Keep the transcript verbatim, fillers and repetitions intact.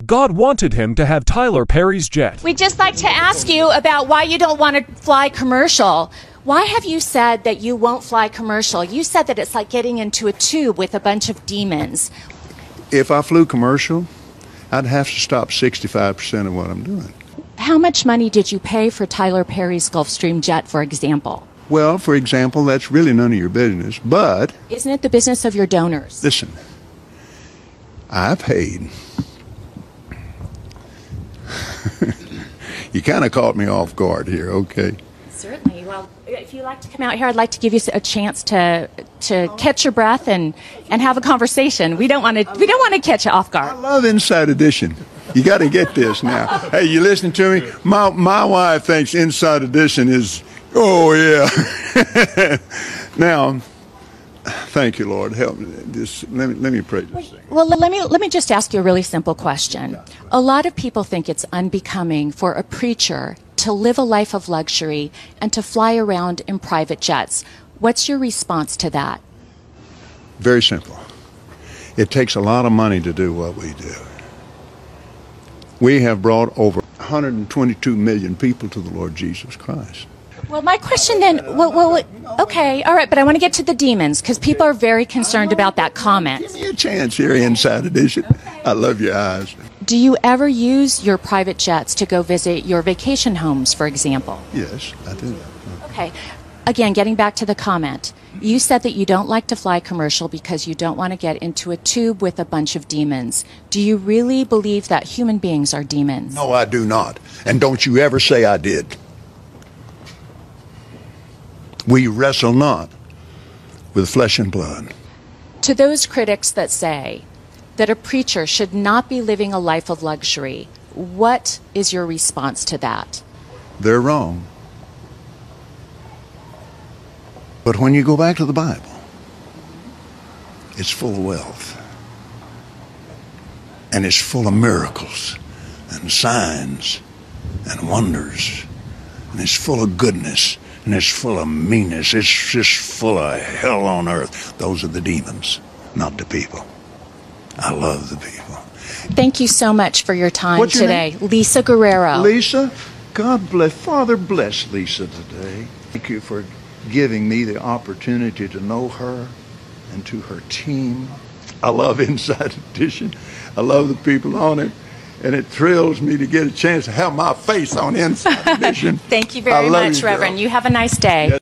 God wanted him to have Tyler Perry's jet. We'd just like to ask you about why you don't want to fly commercial. Why have you said that you won't fly commercial? You said that it's like getting into a tube with a bunch of demons. If I flew commercial, I'd have to stop sixty-five percent of what I'm doing. How much money did you pay for Tyler Perry's Gulfstream jet, for example? Well, for example, that's really none of your business, but... Isn't it the business of your donors? Listen, I paid. You kind of caught me off guard here, okay? Certainly. Well, if you'd like to come out here, I'd like to give you a chance to to catch your breath and, and have a conversation. We don't want to we don't want to catch you off guard. I love Inside Edition. You got to get this now. Hey, you listening to me? My my wife thinks Inside Edition is, oh yeah. Now, thank you, Lord. Help me. This, let me let me pray this thing. Well, let me let me just ask you a really simple question. A lot of people think it's unbecoming for a preacher to live a life of luxury and to fly around in private jets. What's your response to that? Very simple. It takes a lot of money to do what we do. We have brought over one hundred twenty-two million people to the Lord Jesus Christ. Well, my question then, well, well, okay, all right, but I want to get to the demons because people are very concerned about that comment. Give me a chance here, Inside Edition. I love your eyes. Do you ever use your private jets to go visit your vacation homes, for example? Yes, I do. Okay. Again, getting back to the comment, you said that you don't like to fly commercial because you don't want to get into a tube with a bunch of demons. Do you really believe that human beings are demons? No, I do not. And don't you ever say I did. We wrestle not with flesh and blood. To those critics that say that a preacher should not be living a life of luxury, what is your response to that? They're wrong. But when you go back to the Bible, it's full of wealth. And it's full of miracles and signs and wonders. And it's full of goodness. And it's full of meanness. It's just full of hell on earth. Those are the demons, not the people. I love the people. Thank you so much for your time What's your today. name? Lisa Guerrero. Lisa, God bless, Father bless Lisa today. Thank you for giving me the opportunity to know her and to her team. I love Inside Edition. I love the people on it. And it thrills me to get a chance to have my face on Inside Edition. Thank you very much, you, Reverend. girl. You have a nice day. Yes.